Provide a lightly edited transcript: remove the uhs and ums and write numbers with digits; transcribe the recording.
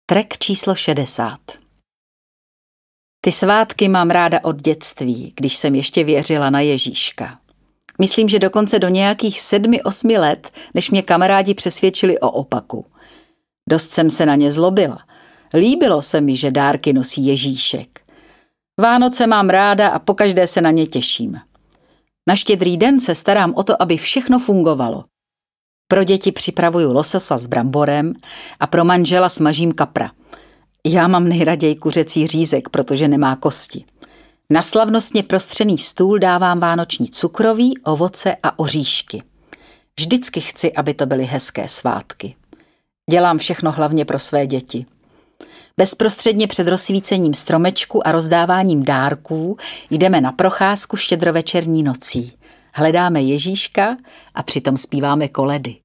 Track číslo 60. Ty svátky mám ráda od dětství, když jsem ještě věřila na Ježíška. Myslím, že dokonce do nějakých 7-8 let, než mě kamarádi přesvědčili o opaku. Dost jsem se na ně zlobila. Líbilo se mi, že dárky nosí Ježíšek. Vánoce mám ráda a pokaždé se na ně těším. Na Štědrý den se starám o to, aby všechno fungovalo. Pro děti připravuju lososa s bramborem a pro manžela smažím kapra. Já mám nejraději kuřecí řízek, protože nemá kosti. Na slavnostně prostřený stůl dávám vánoční cukroví, ovoce a oříšky. Vždycky chci, aby to byly hezké svátky. Dělám všechno hlavně pro své děti. Bezprostředně před rozsvícením stromečku a rozdáváním dárků jdeme na procházku štědrovečerní nocí. Hledáme Ježíška a přitom zpíváme koledy.